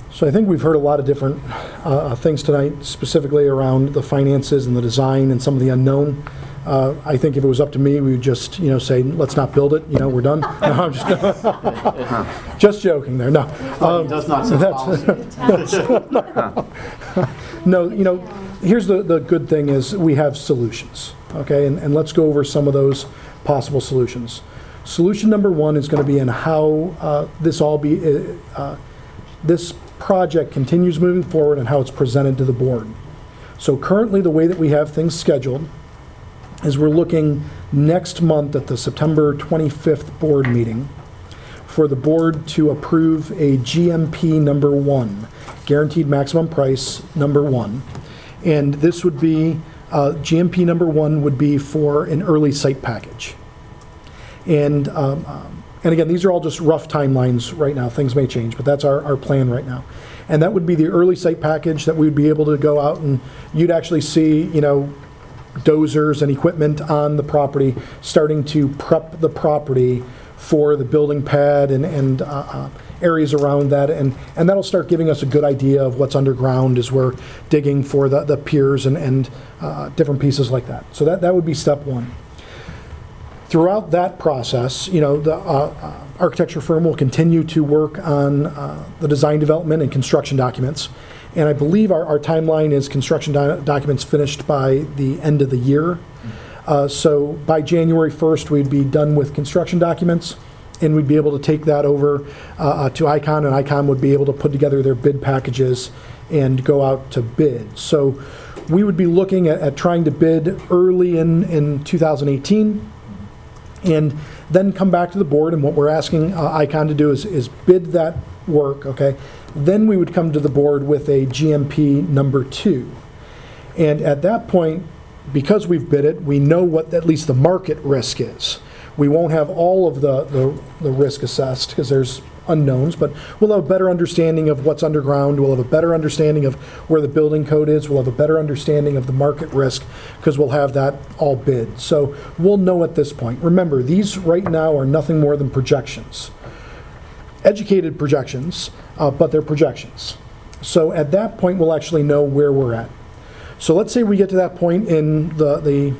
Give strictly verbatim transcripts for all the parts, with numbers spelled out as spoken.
So I think we've heard a lot of different uh, things tonight, specifically around the finances and the design and some of the unknown. Uh, I think if it was up to me, we would just, you know, say, let's not build it, you know, we're done. No, I'm just, just joking there, no. Um, He does not set policy. No, you know, here's the, the good thing is we have solutions, okay? And, and let's go over some of those possible solutions. Solution number one is going to be in how uh, this all be, uh, this project continues moving forward and how it's presented to the board. So currently the way that we have things scheduled is we're looking next month at the September twenty-fifth board meeting for the board to approve a G M P number one, guaranteed maximum price number one. And this would be, uh, G M P number one would be for an early site package. And, um, um, and again, these are all just rough timelines right now. Things may change, but that's our, our plan right now. And that would be the early site package that we would be able to go out and you'd actually see, you know, dozers and equipment on the property, starting to prep the property for the building pad and, and uh, uh, areas around that. And, and that'll start giving us a good idea of what's underground as we're digging for the, the piers and, and uh, different pieces like that. So that, that would be step one. Throughout that process, you know, the uh, uh, architecture firm will continue to work on uh, the design development and construction documents. And I believe our, our timeline is construction do documents finished by the end of the year. Uh, so by January first, we'd be done with construction documents, and we'd be able to take that over uh, to Icon, and Icon would be able to put together their bid packages and go out to bid. So we would be looking at, at trying to bid early in, in two thousand eighteen, and then come back to the board, and what we're asking uh, Icon to do is, is bid that work, okay? Then we would come to the board with a G M P number two. And at that point, because we've bid it, we know what at least the market risk is. We won't have all of the, the, the risk assessed because there's unknowns, but we'll have a better understanding of what's underground. We'll have a better understanding of where the building code is. We'll have a better understanding of the market risk because we'll have that all bid. So we'll know at this point. Remember, these right now are nothing more than projections. Educated projections, uh, but they're projections. So at that point, we'll actually know where we're at. So let's say we get to that point in the, the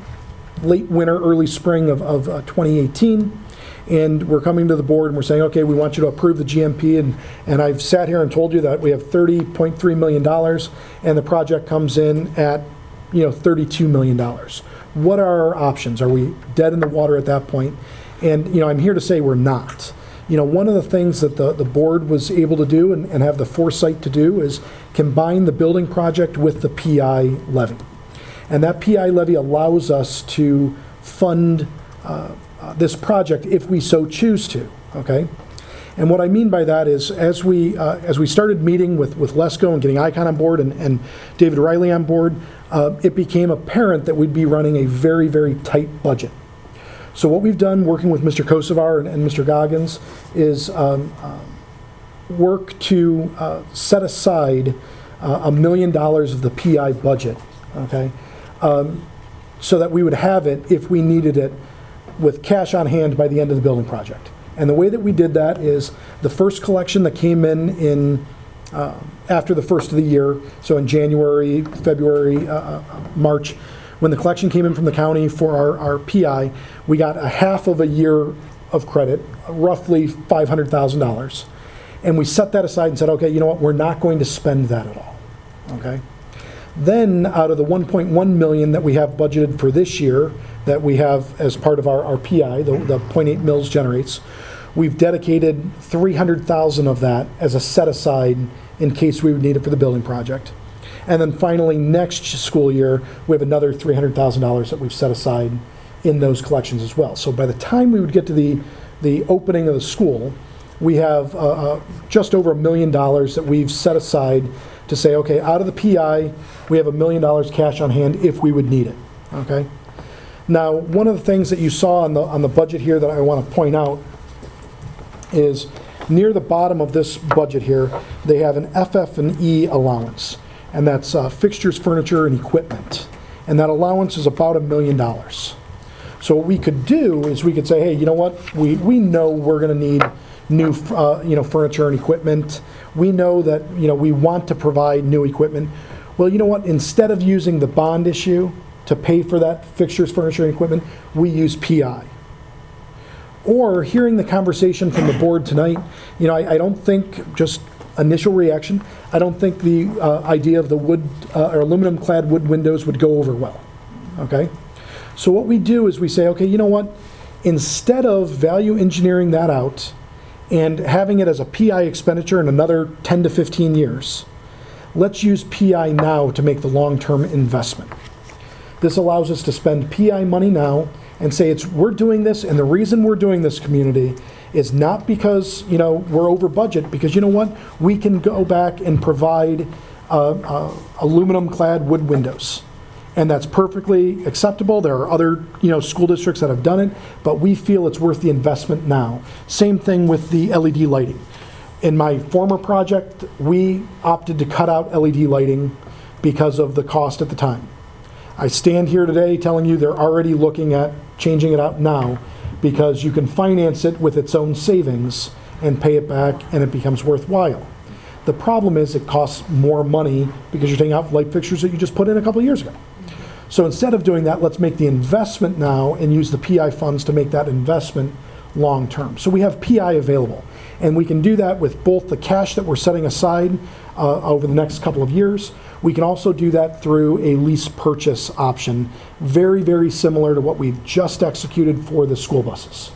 late winter, early spring of, of uh, twenty eighteen, and we're coming to the board and we're saying, okay, we want you to approve the G M P, and, and I've sat here and told you that we have thirty point three million dollars, and the project comes in at, you know, thirty-two million dollars. What are our options? Are we dead in the water at that point? And, you know, I'm here to say we're not. You know, one of the things that the, the board was able to do and, and have the foresight to do is combine the building project with the P I levy. And that P I levy allows us to fund uh, uh, this project if we so choose to, okay? And what I mean by that is as we uh, as we started meeting with, with LESCO and getting Icon on board and, and David Riley on board, uh, it became apparent that we'd be running a very, very tight budget. So what we've done, working with Mister Kosovar and, and Mister Goggins, is um, um, work to uh, set aside uh, a million dollars of the P I budget, okay, um, so that we would have it if we needed it with cash on hand by the end of the building project. And the way that we did that is the first collection that came in in uh, after the first of the year, so in January, February, uh, March, when the collection came in from the county for our, our P I, we got a half of a year of credit, roughly five hundred thousand dollars. And we set that aside and said, okay, you know what, we're not going to spend that at all, okay? Then out of the one point one million that we have budgeted for this year, that we have as part of our, our P I, the, the zero point eight mils generates, we've dedicated three hundred thousand of that as a set aside in case we would need it for the building project. And then finally, next school year, we have another three hundred thousand dollars that we've set aside in those collections as well. So by the time we would get to the, the opening of the school, we have uh, uh, just over a million dollars that we've set aside to say, okay, out of the P I, we have a million dollars cash on hand if we would need it, okay? Now, one of the things that you saw on the, on the budget here that I want to point out is near the bottom of this budget here, they have an F F and E allowance, and that's uh, fixtures, furniture, and equipment. And that allowance is about a million dollars. So what we could do is we could say, hey, you know what, we, we know we're going to need, new, uh, you know, furniture and equipment. We know that, you know, we want to provide new equipment. Well, you know what? Instead of using the bond issue to pay for that fixtures, furniture, and equipment, we use P I. Or hearing the conversation from the board tonight, you know, I, I don't think, just initial reaction, I don't think the uh, idea of the wood uh, or aluminum clad wood windows would go over well, okay? So what we do is we say, okay, you know what? Instead of value engineering that out and having it as a P I expenditure in another ten to fifteen years, let's use P I now to make the long-term investment. This allows us to spend P I money now and say it's we're doing this, and the reason we're doing this, community, is not because, you know, we're over budget, because you know what? We can go back and provide uh, uh, aluminum-clad wood windows, and that's perfectly acceptable. There are other, you know, school districts that have done it, but we feel it's worth the investment now. Same thing with the L E D lighting. In my former project, we opted to cut out L E D lighting because of the cost at the time. I stand here today telling you they're already looking at changing it out now, because you can finance it with its own savings and pay it back, and it becomes worthwhile. The problem is it costs more money because you're taking out light fixtures that you just put in a couple of years ago. So instead of doing that, let's make the investment now and use the P I funds to make that investment long-term. So we have P I available, and we can do that with both the cash that we're setting aside uh, over the next couple of years. We can also do that through a lease purchase option, very, very similar to what we've just executed for the school buses.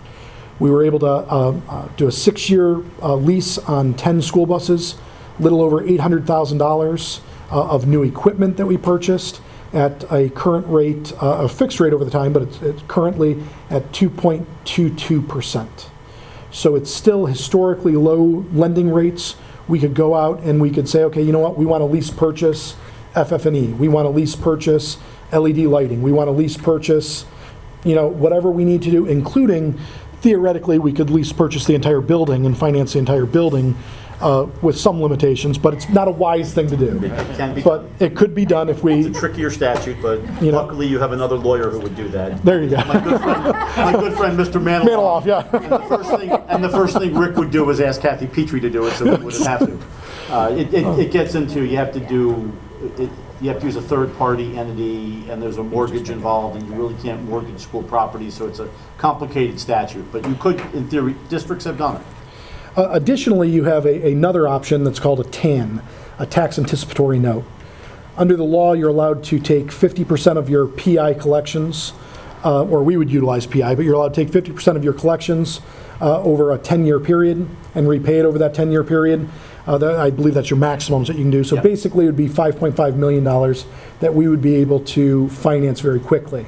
We were able to uh, uh, do a six-year uh, lease on ten school buses, little over eight hundred thousand dollars uh, of new equipment that we purchased at a current rate, uh, a fixed rate over the time, but it's, it's currently at two point two two percent. So it's still historically low lending rates. We could go out and we could say, okay, you know what, we want to lease purchase F F and E. We want to lease purchase L E D lighting. We want to lease purchase, you know, whatever we need to do, including, theoretically, we could lease purchase the entire building and finance the entire building uh, with some limitations, but it's not a wise thing to do. It can be But done. it could be done if we... It's a trickier statute, but You know. luckily you have another lawyer who would do that. There you go. My good friend, my good friend Mister Manilow. Manilow, yeah. And the first thing, and the first thing Rick would do is ask Kathy Petrie to do it, so we wouldn't have to. Uh, it, it, it gets into, you have to do, it, you have to use a third-party entity, and there's a mortgage involved, and you really can't mortgage school property, so it's a complicated statute. But you could, in theory, districts have done it. Uh, additionally, you have a, another option that's called a T A N, a tax anticipatory note. Under the law, you're allowed to take fifty percent of your P I collections, uh, or we would utilize P I, but you're allowed to take fifty percent of your collections uh, over a ten-year period and repay it over that ten-year period. Uh, that, I believe that's your maximums that you can do. So Yep. basically, it would be five point five million dollars that we would be able to finance very quickly.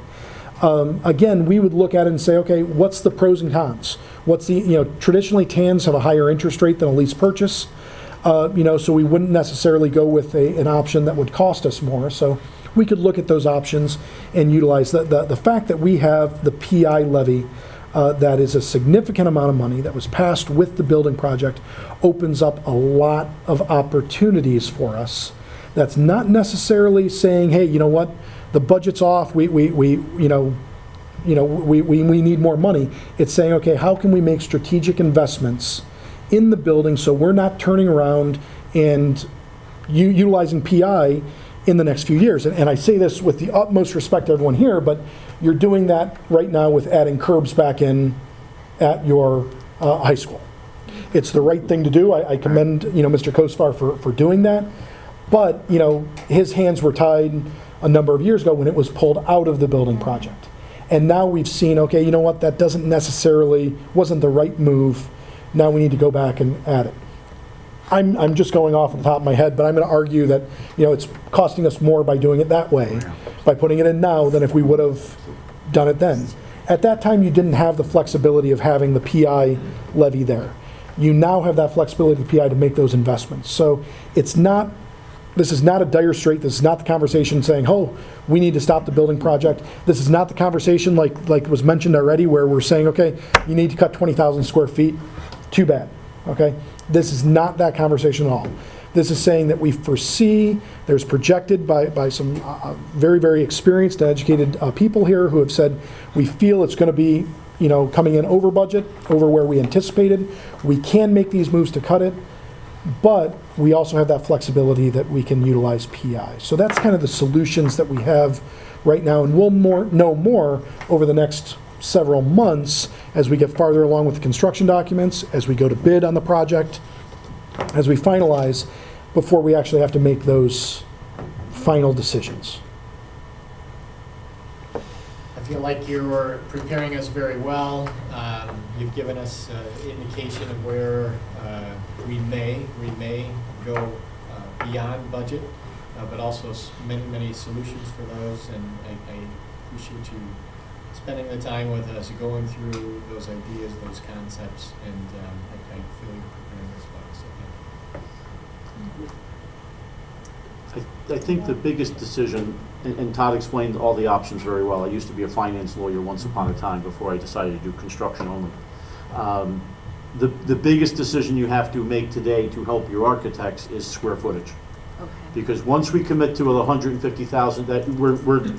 Um, again, we would look at it and say, okay, what's the pros and cons? What's the, you know, traditionally T A Ns have a higher interest rate than a lease purchase, uh, you know, so we wouldn't necessarily go with a, an option that would cost us more. So we could look at those options and utilize the, the, the fact that we have the P I levy uh, that is a significant amount of money that was passed with the building project, opens up a lot of opportunities for us. That's not necessarily saying, hey, you know what, the budget's off, we, we, we you know, you know, we, we, we need more money. It's saying, okay, how can we make strategic investments in the building so we're not turning around and u- utilizing P I in the next few years? And, and I say this with the utmost respect to everyone here, but you're doing that right now with adding curbs back in at your uh, high school. It's the right thing to do. I, I commend, you know, Mister Kosvar for, for doing that. But, you know, his hands were tied a number of years ago when it was pulled out of the building project. And now we've seen, okay, you know what, that doesn't necessarily, wasn't the right move. Now we need to go back and add it. I'm, I'm just going off the top of my head, but I'm going to argue that, you know, it's costing us more by doing it that way, by putting it in now, than if we would have done it then. At that time, you didn't have the flexibility of having the P I levy there. You now have that flexibility of the P I to make those investments. So it's not, this is not a dire strait. This is not the conversation saying, oh, we need to stop the building project. This is not the conversation like, like was mentioned already, where we're saying, okay, you need to cut twenty thousand square feet. Too bad, okay? This is not that conversation at all. This is saying that we foresee, there's projected by, by some uh, very, very experienced and educated uh, people here who have said, we feel it's going to be you know, coming in over budget, over where we anticipated. We can make these moves to cut it, but we also have that flexibility that we can utilize P I. So that's kind of the solutions that we have right now, and we'll more know more over the next several months as we get farther along with the construction documents, as we go to bid on the project, as we finalize, before we actually have to make those final decisions. I feel like you're preparing us very well. Um, You've given us an indication of where uh, we may, we may go uh, beyond budget, uh, but also s- many, many solutions for those. And I, I appreciate you spending the time with us, going through those ideas, those concepts, and um, I, I feel you're preparing us well. So, yeah. I, I think the biggest decision, and, and Todd explained all the options very well. I used to be a finance lawyer once upon a time before I decided to do construction only. Um, the, the biggest decision you have to make today to help your architects is square footage. Okay. Because once we commit to one hundred fifty thousand, that we're, we're,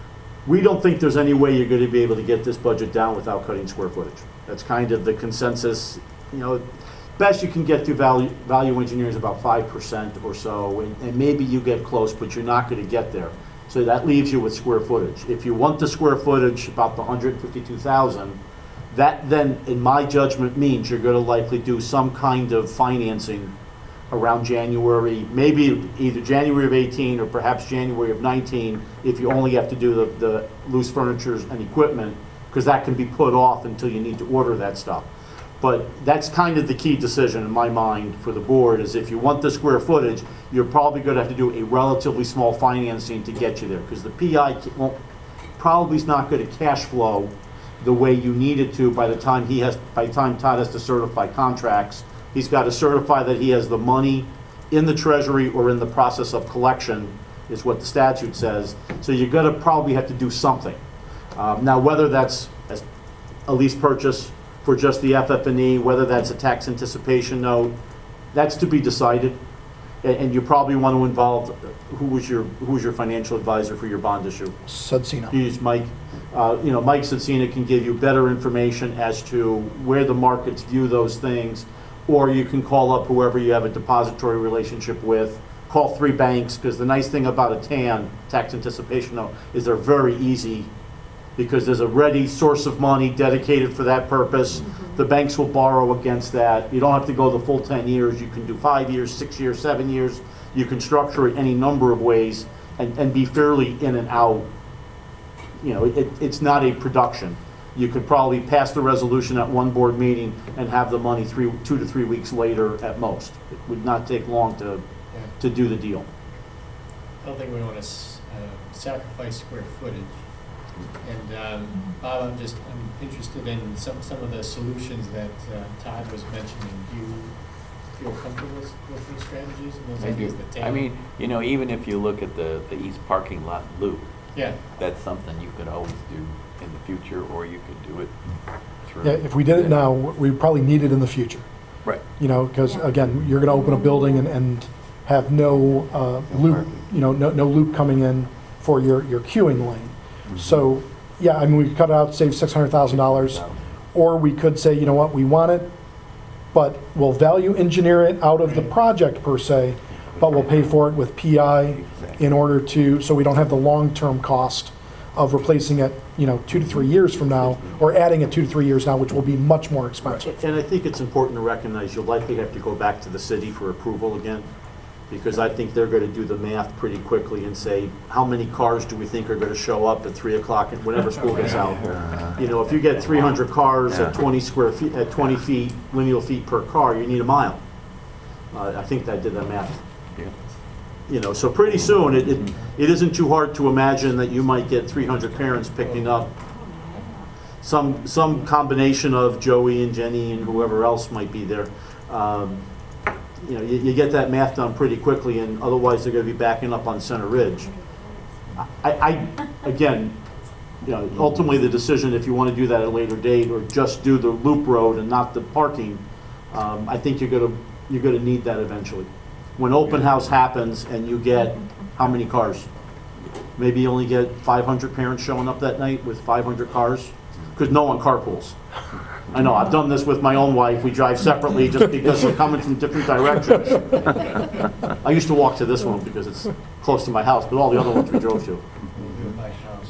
we don't think there's any way you're going to be able to get this budget down without cutting square footage. That's kind of the consensus. You know, best you can get through value, value engineering is about five percent or so, and, and maybe you get close, but you're not going to get there. So that leaves you with square footage. If you want the square footage, about the one hundred fifty-two thousand, that then, in my judgment, means you're going to likely do some kind of financing around January, maybe either January of eighteen or perhaps January of nineteen, if you only have to do the, the loose furnitures and equipment, because that can be put off until you need to order that stuff. But that's kind of the key decision in my mind for the board, is if you want the square footage, you're probably going to have to do a relatively small financing to get you there, because the P I won't, probably is not going to cash flow the way you need it to by the time he has, by the time Todd has to certify contracts. He's got to certify that he has the money in the treasury or in the process of collection, is what the statute says. So you're going to probably have to do something. Um, now, whether that's as a lease purchase for just the F F and E, whether that's a tax anticipation note, that's to be decided. And, and you probably want to involve, who was your, who was your financial advisor for your bond issue? Sudsino. You use Mike. Uh, you know, Mike Satsina can give you better information as to where the markets view those things, or you can call up whoever you have a depository relationship with. Call three banks, because the nice thing about a T A N, tax anticipation note, is they're very easy, because there's a ready source of money dedicated for that purpose. The banks will borrow against that. You don't have to go the full ten years. You can do five years, six years, seven years. You can structure it any number of ways and, and be fairly in and out. You know, it, it's not a production. You could probably pass the resolution at one board meeting and have the money three, two to three weeks later at most. It would not take long to, Yeah. to do the deal. I don't think we want to uh, sacrifice square footage. And um, Bob, I'm just, I'm interested in some, some of the solutions that uh, Todd was mentioning. Do you feel comfortable with, with those strategies and those I ideas? do. that I Tam- mean, you know, even if you look at the, the east parking lot loop, Yeah, that's something you could always do in the future, or you could do it through. Yeah, if we did it now, we probably need it in the future. Right. You know, because again, you're going to open a building and, and have no uh, loop, you know, no, no loop coming in for your, your queuing lane. So, yeah, I mean, we could cut it out, save six hundred thousand dollars, or we could say, you know what, we want it, but we'll value engineer it out of the project per se, but we'll pay for it with P I in order to, so we don't have the long-term cost of replacing it, you know, two to three years from now, or adding it two to three years now, which will be much more expensive. And I think it's important to recognize you'll likely have to go back to the city for approval again, because I think they're going to do the math pretty quickly and say, how many cars do we think are going to show up at three o'clock and whenever school gets out? You know, if you get three hundred cars at twenty square feet, at twenty feet, lineal feet per car, you need a mile. Uh, I think that did the math. Yeah. You know, so pretty soon, it, it, it isn't too hard to imagine that you might get three hundred parents picking up some, some combination of Joey and Jenny and whoever else might be there. Um, you know, you, you get that math done pretty quickly, and otherwise they're gonna be backing up on Center Ridge. I, I, again, you know, ultimately the decision, if you wanna do that at a later date, or just do the loop road and not the parking, um, I think you're gonna, you're gonna need that eventually. When open house happens and you get, how many cars? Maybe you only get five hundred parents showing up that night with five hundred cars. because no one carpools. I know, I've done this with my own wife. We drive separately just because we're coming from different directions. I used to walk to this one because it's close to my house, but all the other ones we drove to. My house,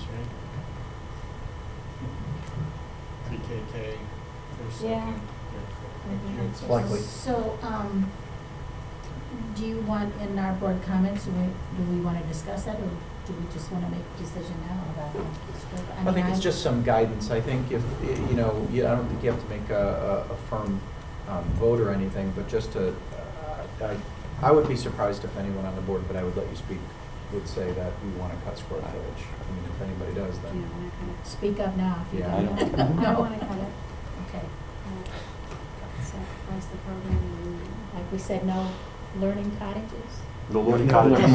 right? P K K, first, Yeah. second, third, Mhm. fourth. Likely. So, um, do you want in our board comments, do we, do we want to discuss that, or do we just want to make a decision now about that? I mean, think it's just some guidance. I think if, you know, you- I don't think you have to make a, a a firm um, vote or anything, but just to, uh, I, I would be surprised if anyone on the board, but I would let you speak, would say that we want to cut square footage. I mean, if anybody does, Do then. you want to kind of speak up now if you Yeah, I don't? don't- No. I don't want to cut it. Okay. Sacrifice the program and Like we said, no learning cottages? No learning cottages.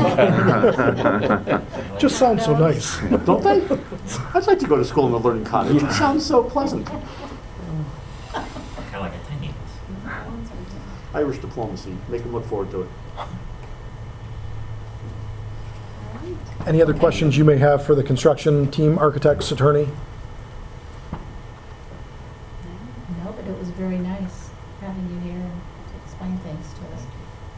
Just sounds so nice. Don't they? I'd like to go to school in a learning cottage. It sounds so pleasant. Kind of like a tiny house. Irish diplomacy, make them look forward to it. Any other questions you may have for the construction team, architects, attorney? No, but it was very nice having you here and to explain things to us.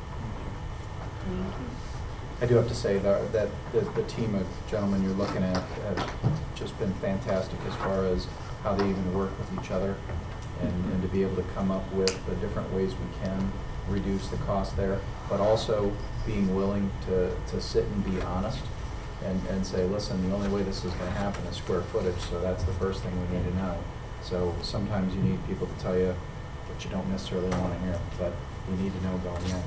I do have to say that, that the, the team of gentlemen you're looking at have just been fantastic as far as how they even work with each other, and, and to be able to come up with the different ways we can reduce the cost there, but also being willing to, to sit and be honest and, and say, listen, the only way this is going to happen is square footage, so that's the first thing we need to know. So sometimes you need people to tell you what you don't necessarily want to hear, but you need to know going in.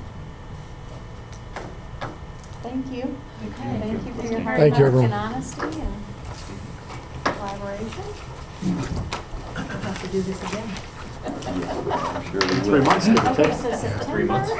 Thank you. Okay, thank you for your hard Thank you, work everyone. and honesty and collaboration. We'll have to do this again. I'm sure we Three will. months, give or Okay, take. so September. Three months.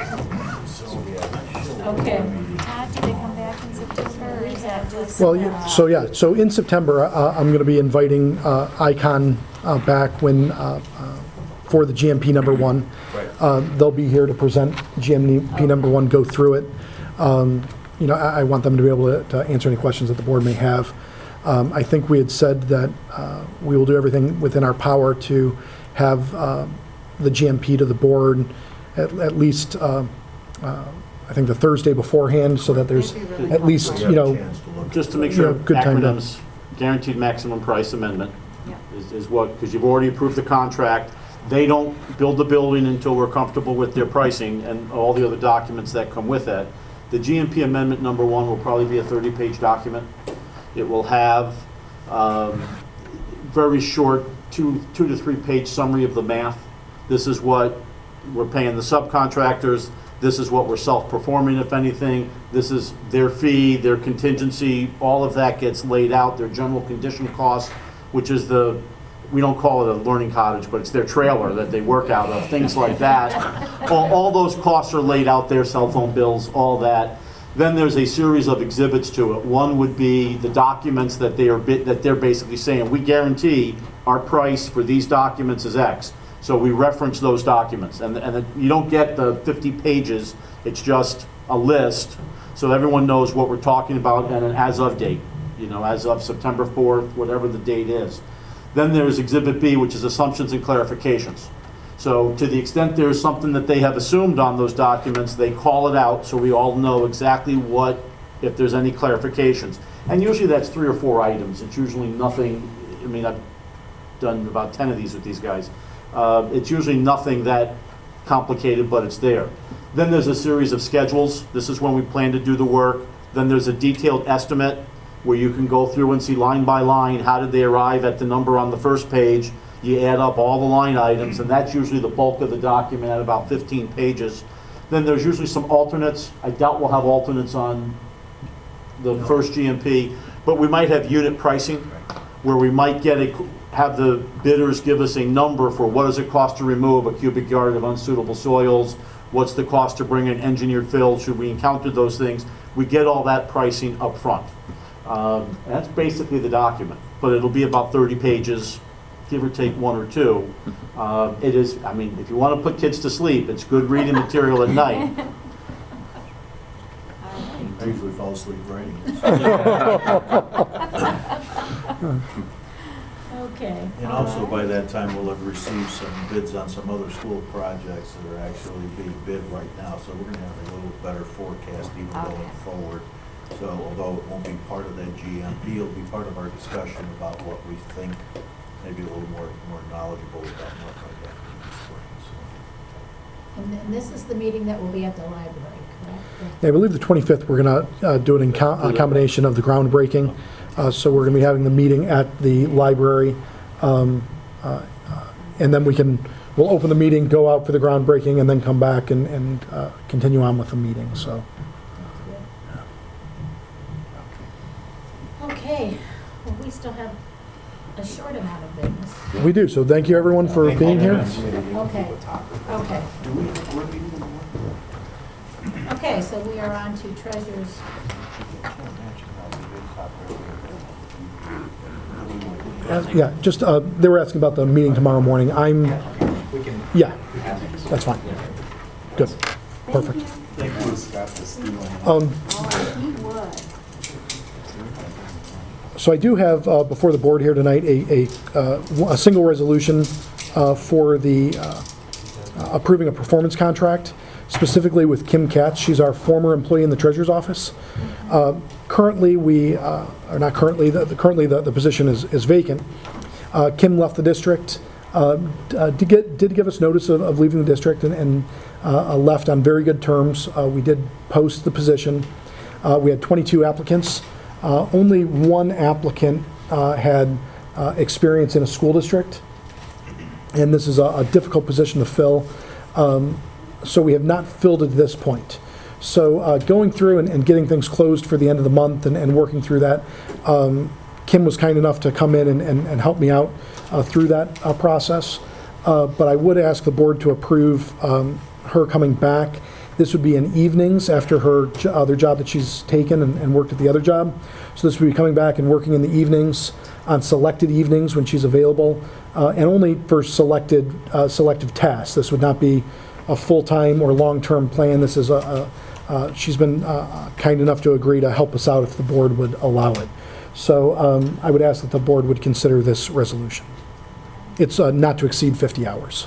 Okay. Todd, do they come back in September or is that just? Well, yeah, so yeah, so in September, uh, I'm going to be inviting uh, Icon uh, back when, uh, uh, for the G M P number one. Uh, They'll be here to present G M P number one, go through it. Um, You know, I I want them to be able to- to answer any questions that the board may have. Um, I think we had said that uh, we will do everything within our power to have uh, the G M P to the board at at least, uh, uh, I think, the Thursday beforehand, so that there's That'd be really at least, you know, Just to make sure, Yeah, good time to- acronyms, guaranteed maximum price amendment Yeah. is, is what, because you've already approved the contract. They don't build the building until we're comfortable with their pricing and all the other documents that come with that. The G M P amendment number one will probably be a thirty-page document. It will have um, very short, two, two to three-page summary of the math. This is what we're paying the subcontractors. This is what we're self-performing, if anything. This is their fee, their contingency. All of that gets laid out. Their general condition cost, which is the, we don't call it a learning cottage, but it's their trailer that they work out of, things like that. All, all those costs are laid out there, cell phone bills, all that. Then there's a series of exhibits to it. One would be the documents that they are, bit- that they're basically saying, we guarantee our price for these documents is X. So we reference those documents, and, and you don't get the fifty pages, it's just a list, so everyone knows what we're talking about and an as-of date, you know, as of September fourth, whatever the date is. Then there's Exhibit B, which is assumptions and clarifications. So to the extent there's something that they have assumed on those documents, they call it out so we all know exactly what, if there's any clarifications. And usually that's three or four items. It's usually nothing, I mean, I've done about ten of these with these guys. Uh, It's usually nothing that complicated, but it's there. Then there's a series of schedules. This is when we plan to do the work. Then there's a detailed estimate where you can go through and see line by line, how did they arrive at the number on the first page? You add up all the line items, and that's usually the bulk of the document at about fifteen pages. Then there's usually some alternates. I doubt we'll have alternates on the first G M P, but we might have unit pricing, where we might get a, have the bidders give us a number for what does it cost to remove a cubic yard of unsuitable soils, what's the cost to bring in engineered fill, should we encounter those things. We get all that pricing up front. Um, and that's basically the document, but it'll be about thirty pages, give or take one or two. Uh, it is, I mean, if you want to put kids to sleep, it's good reading material at night. I usually fall asleep writing. Okay. And also by that time, we'll have received some bids on some other school projects that are actually being bid right now. So we're gonna have a little better forecast even going Okay. forward. So although it won't be part of that G M P, it'll be part of our discussion about what we think, maybe a little more, more knowledgeable about what might happen. And then this is the meeting that will be at the library, correct? I believe the twenty-fifth, we're going to do it in co- a combination of the groundbreaking. Uh, So we're going to be having the meeting at the library. um, uh, uh, And then we can, we'll open the meeting, go out for the groundbreaking, and then come back and, and uh, continue on with the meeting, so. Okay, well, we still have a short amount of business. We do, so thank you everyone for being here. Okay, okay. Okay, so we are on to treasurer's. Uh, Yeah, just, uh, they were asking about the meeting tomorrow morning. I'm, We can. yeah, that's fine. Good, perfect. Um, Oh, he would. So I do have uh, before the board here tonight a, a, uh, a single resolution uh, for the uh, approving a performance contract, specifically with Kim Katz. She's our former employee in the treasurer's office. Uh, Currently, we, uh, or not currently, the, the- currently the, the position is, is vacant. Uh, Kim left the district, uh, d- uh, did get, did give us notice of, of leaving the district and, and uh, uh, left on very good terms. Uh, We did post the position. Uh, We had twenty-two applicants. Uh, Only one applicant uh, had uh, experience in a school district, and this is a a difficult position to fill. Um, So we have not filled it at this point. So uh, going through and, and getting things closed for the end of the month and, and working through that, um, Kim was kind enough to come in and, and, and help me out uh, through that uh, process. Uh, But I would ask the board to approve um, her coming back. This would be in evenings after her jo- other job that she's taken and, and worked at the other job. So this would be coming back and working in the evenings, on selected evenings when she's available, uh, and only for selected, uh, selective tasks. This would not be a full-time or long-term plan. This is a, a uh, she's been uh, kind enough to agree to help us out if the board would allow it. So um, I would ask that the board would consider this resolution. It's uh, not to exceed fifty hours.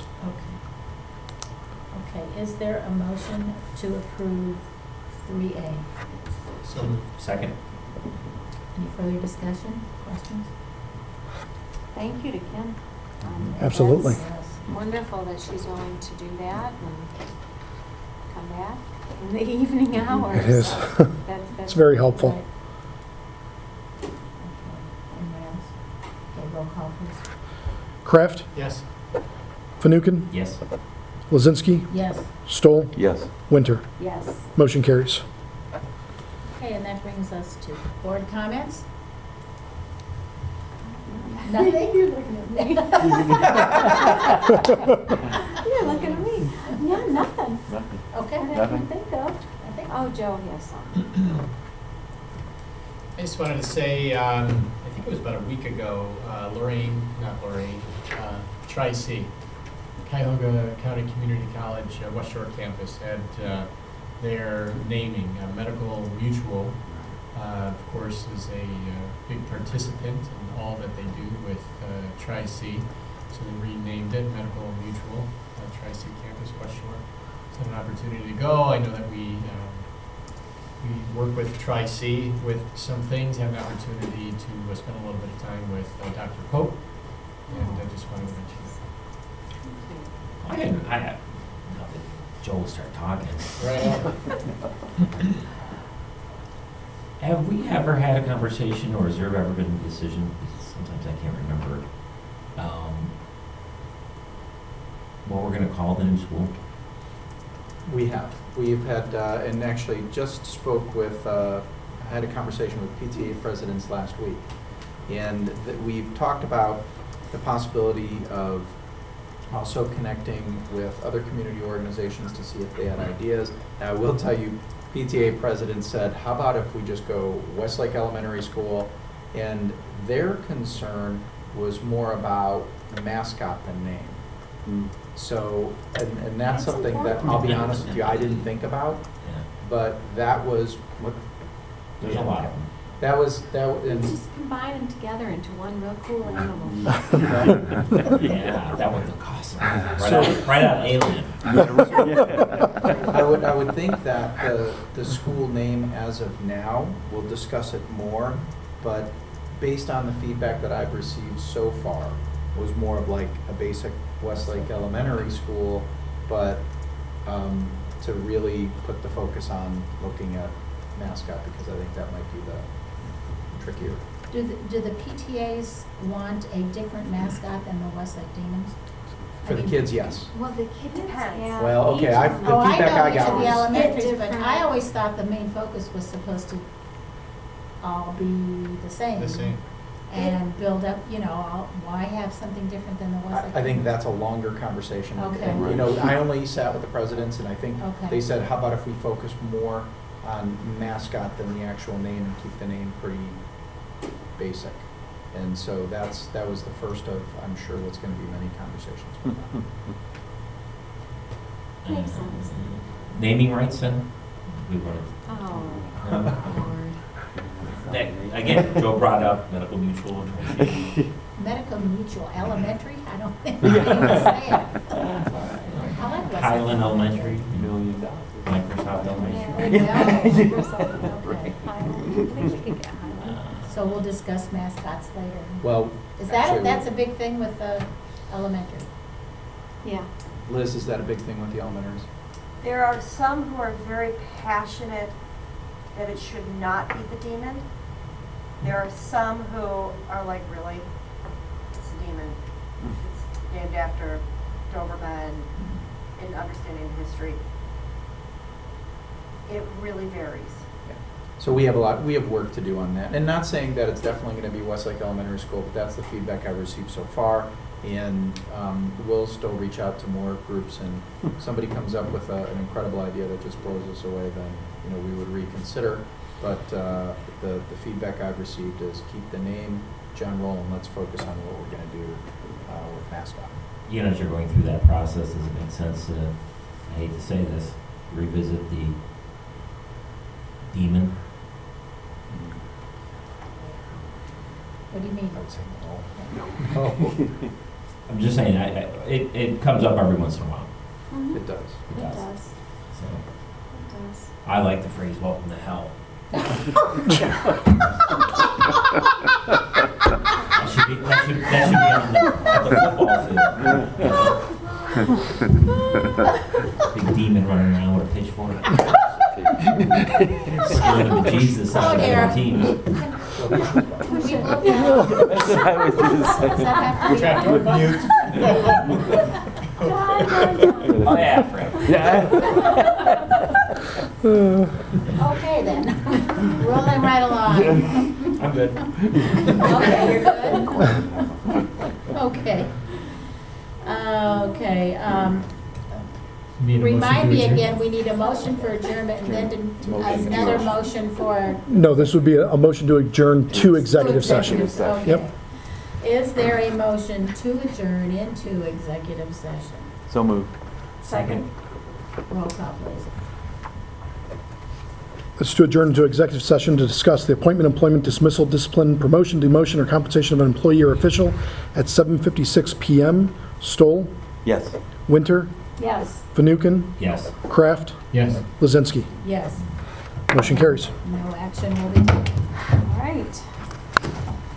Okay. Okay, is there a motion to approve three A? So moved. Second. Any further discussion, questions? Thank you to Kim. Um, Absolutely. that's Wonderful that she's willing to do that and come back in the evening hours. It is. That's- that's It's very helpful. Right. Okay, anyone else? Okay, roll call, please. Kraft, Yes. Fanouken, Yes. Lazinski, Yes. Stoll, Yes. Winter. Yes. Motion carries. Okay, and that brings us to board comments. Nothing? You're looking at me. You're looking at me. Yeah, nothing. Okay. That I can think of. I think- Oh, Joe has some. I just wanted to say, um, I think it was about a week ago, uh, Lorraine, not Lorraine, uh, Tri-C, Cuyahoga County Community College, uh, West Shore campus had uh, their naming, uh, Medical Mutual, uh, of course, is a uh, big participant in all that they do with uh, Tri-C. So they renamed it Medical Mutual, uh, Tri-C campus, West Shore. It's an opportunity to go. I know that we um, we work with Tri-C with some things, have an opportunity to uh, spend a little bit of time with uh, Doctor Pope, and I just wanted to mention that. I didn't, I, now that Joe will start talking. Right. Have we ever had a conversation, or has there ever been a decision, because sometimes I can't remember, um, what we're gonna call the new school? We have. We've had, uh, and actually just spoke with, uh, I had a conversation with P T A presidents last week. And that we've talked about the possibility of also connecting with other community organizations to see if they had ideas. And I will tell you, P T A president said, how about if we just go Westlake Elementary School? And their concern was more about mascot than name. Mm. So, and, and that's That's something that, I'll be important. honest with you, I didn't think about, Yeah, but that was what. there's a lot of them. That was, that, w- and Just combine them together into one real cool animal. Yeah, that one's a cost. Right So- out, right out of Alien. I would, I would think that the, the school name as of now, we'll discuss it more, but based on the feedback that I've received so far, was more of like a basic Westlake Elementary School, but um, to really put the focus on looking at mascot, because I think that might be the trickier. Do the, do the P T As want a different mascot than the Westlake Demons? For I the mean- kids, yes. Well, the kids have. Well, okay, each I- of the them. Oh, I feedback I know each got of the was- elementaries, but Different. I always thought the main focus was supposed to all be the same. The same. And build up, you know, all- why have something different than the Westlake? I I think Demons? that's a longer conversation. And- Okay. and, You know, I only sat with the presidents, and I think Okay. they said, how about if we focus more on mascot than the actual name and keep the name pretty basic? And so that's, that was the first of, I'm sure, what's going to be many conversations with them. Makes sense. Naming rights then? We want Oh, to. Lord. That, again, Joe brought up medical mutual. Medical Mutual Elementary, I don't think I can even say it. I like Westlake. Highland Elementary, Million dollars. Microsoft Elementary. Yeah. Okay. Okay. Highland. I think we could get Highland. Uh, So we'll discuss mascots later. Well, Is that, actually, that's a big thing with the elementary? Yeah. Liz, is that a big thing with the elementaries? There are some who are very passionate that it should not be the demon. There are some who are like, really? It's a demon. It's named after Doberman in understanding history. It really varies. Yeah. So we have a lot, we have work to do on that. And not saying that it's definitely going to be Westlake Elementary School, but that's the feedback I've received so far. And um, we'll still reach out to more groups, and if somebody comes up with a, an incredible idea that just blows us away, then, you know, we would reconsider. But uh, the, the feedback I've received is keep the name general and let's focus on what we're going to do uh, with mascot. You know, as you're going through that process, does it make sense to, I hate to say this, revisit the demon? What do you mean? I would say no. Oh, I'm just saying, I, I, it, it comes up every once in a while. Mhm. it does. It It does. does. So, It does. I like the phrase, welcome to hell. That should be, that should, that should be on the, at the football field. Big demon running around with a pitchfork. Scaring the Jesus out Oh, of the dear. other teams. Can we look at- That's what I was just Does that have to be? Trapped on mute. Oh, yeah, Fred. Yeah. Okay then, rolling right along. I'm good. Okay, you're good? Okay. Uh, Okay, um, Need a motion remind to me adjourn? again, we need a motion for adjournment and then to- another motion for. No, this would be a a motion to adjourn to executive session. Okay. Yep. Is there a motion to adjourn into executive session? So moved. Second. Roll call, please. It's to adjourn into executive session to discuss the appointment, employment, dismissal, discipline, promotion, demotion, or compensation of an employee or official at seven fifty-six P M Stoll, Yes. Winter, Yes. Fanouken, Yes. Kraft, Yes. Lizinski. Yes. Motion carries. No action will be taken. All right.